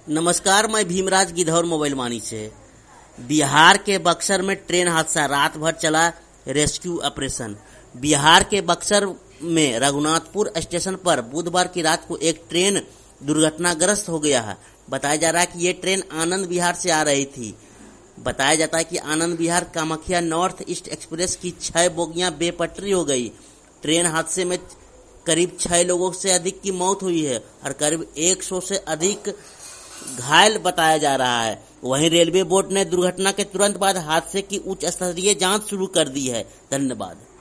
नमस्कार, मैं भीमराज गिद्धौर मोबाइल मानी से। बिहार के बक्सर में ट्रेन हादसा, रात भर चला रेस्क्यू ऑपरेशन। बिहार के बक्सर में रघुनाथपुर स्टेशन पर बुधवार की रात को एक ट्रेन दुर्घटनाग्रस्त हो गया है। बताया जा रहा है कि ये ट्रेन आनंद विहार से आ रही थी। बताया जाता है कि Anand Vihar Kamakhya north east express की 6 बोगियां बेपटरी हो गई। ट्रेन हादसे में करीब 6 लोगों से अधिक की मौत हुई है और करीब 100 से अधिक घायल बताया जा रहा है। वहीं रेलवे बोर्ड ने दुर्घटना के तुरंत बाद हादसे की उच्च स्तरीय जांच शुरू कर दी है। धन्यवाद।